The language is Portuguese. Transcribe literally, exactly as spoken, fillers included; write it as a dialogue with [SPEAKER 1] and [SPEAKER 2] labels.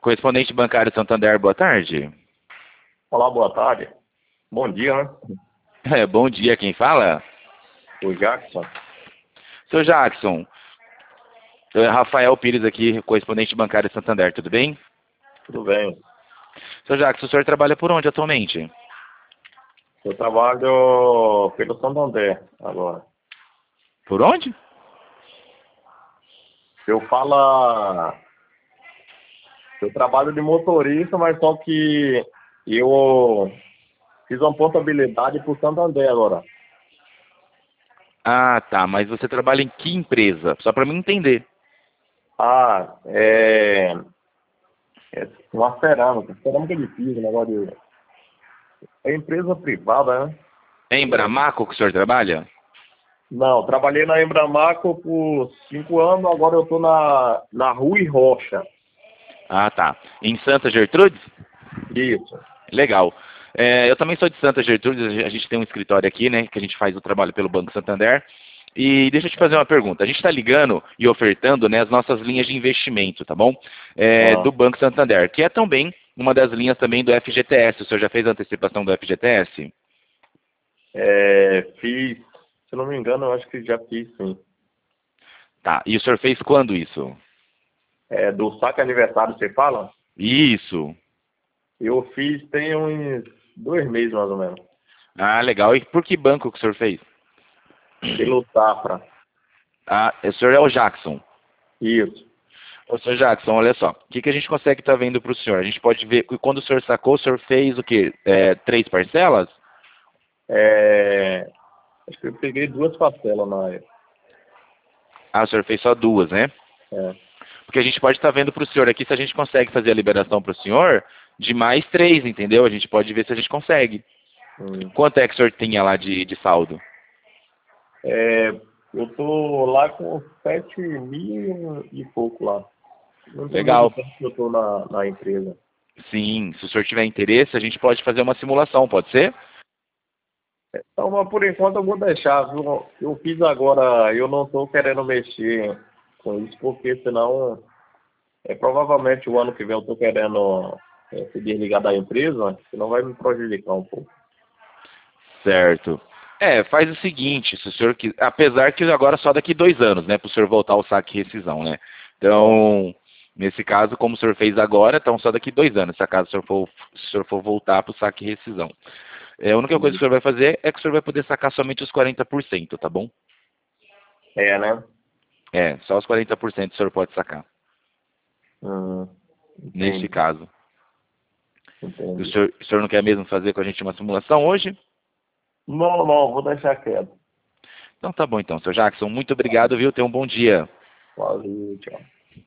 [SPEAKER 1] Correspondente bancário Santander, boa tarde.
[SPEAKER 2] Olá, boa tarde. Bom dia, né?
[SPEAKER 1] É, bom dia, quem fala?
[SPEAKER 2] O Jackson.
[SPEAKER 1] Seu Jackson, eu é Rafael Pires aqui, correspondente bancário Santander, tudo bem?
[SPEAKER 2] Tudo bem.
[SPEAKER 1] Seu Jackson, o senhor trabalha por onde atualmente?
[SPEAKER 2] Eu trabalho pelo Santander agora.
[SPEAKER 1] Por onde?
[SPEAKER 2] Eu falo... Eu trabalho de motorista, mas só que eu fiz uma portabilidade para o Santander agora.
[SPEAKER 1] Ah, tá, mas você trabalha em que empresa? Só para mim entender.
[SPEAKER 2] Ah, é... é uma cerâmica. Cerâmica de piso, negócio de... É empresa privada, né?
[SPEAKER 1] É em Bramaco que o senhor trabalha?
[SPEAKER 2] Não, trabalhei na Embramaco por cinco anos, agora eu estou na, na Rui Rocha.
[SPEAKER 1] Ah, tá. Em Santa Gertrudes?
[SPEAKER 2] Isso.
[SPEAKER 1] Legal. É, eu também sou de Santa Gertrudes, a gente tem um escritório aqui, né, que a gente faz o trabalho pelo Banco Santander. E deixa eu te fazer uma pergunta. A gente está ligando e ofertando, né, as nossas linhas de investimento, tá bom? É,
[SPEAKER 2] Ah,
[SPEAKER 1] do Banco Santander, que é também uma das linhas também do F G T S. O senhor já fez a antecipação do F G T S?
[SPEAKER 2] é, fiz, se não me engano, eu acho que já fiz, sim.
[SPEAKER 1] Tá. E o senhor fez quando isso?
[SPEAKER 2] É, do saque aniversário, você fala?
[SPEAKER 1] Isso.
[SPEAKER 2] Eu fiz tem uns dois meses, mais ou menos.
[SPEAKER 1] Ah, legal. E por que banco que o senhor fez?
[SPEAKER 2] Pelo Safra.
[SPEAKER 1] Ah, o senhor é o Jackson.
[SPEAKER 2] Isso.
[SPEAKER 1] Ô, senhor Jackson, olha só. O que, que a gente consegue estar vendo para o senhor? A gente pode ver que quando o senhor sacou, o senhor fez o quê? É, três parcelas?
[SPEAKER 2] É, acho que eu peguei duas parcelas na época.
[SPEAKER 1] Ah, o senhor fez só duas, né?
[SPEAKER 2] É.
[SPEAKER 1] Porque a gente pode estar vendo para o senhor aqui se a gente consegue fazer a liberação para o senhor de mais três, entendeu? A gente pode ver se a gente consegue.
[SPEAKER 2] Hum.
[SPEAKER 1] Quanto é que o senhor tinha lá de, de saldo?
[SPEAKER 2] É, eu tô lá com sete mil e pouco lá. Não tem muito
[SPEAKER 1] Legal.
[SPEAKER 2] tempo que eu tô na, na empresa.
[SPEAKER 1] Sim, se o senhor tiver interesse, a gente pode fazer uma simulação, pode ser?
[SPEAKER 2] Então, mas por enquanto eu vou deixar, viu? Eu fiz agora, eu não estou querendo mexer com isso, porque senão, é, provavelmente o ano que vem eu estou querendo é, se desligar da empresa, senão vai me prejudicar um pouco.
[SPEAKER 1] Certo. É, faz o seguinte, se o senhor quiser, apesar que agora só daqui dois anos, né, para o senhor voltar ao saque e rescisão, né?
[SPEAKER 2] É,
[SPEAKER 1] Então, nesse caso, como o senhor fez agora, então só daqui dois anos, se acaso o senhor for, se o senhor for voltar para o saque e rescisão. É, a única coisa que o senhor vai fazer é que o senhor vai poder sacar somente os quarenta por cento, tá bom?
[SPEAKER 2] é, né?
[SPEAKER 1] É, só os quarenta por cento o senhor pode sacar,
[SPEAKER 2] Hum,
[SPEAKER 1] neste
[SPEAKER 2] entendi,
[SPEAKER 1] caso. O
[SPEAKER 2] entendi.
[SPEAKER 1] senhor, o senhor não quer mesmo fazer com a gente uma simulação hoje?
[SPEAKER 2] Não, não, vou deixar quieto.
[SPEAKER 1] Então tá bom então, senhor Jackson, muito obrigado, viu? Tenha um bom dia.
[SPEAKER 2] Valeu, tchau.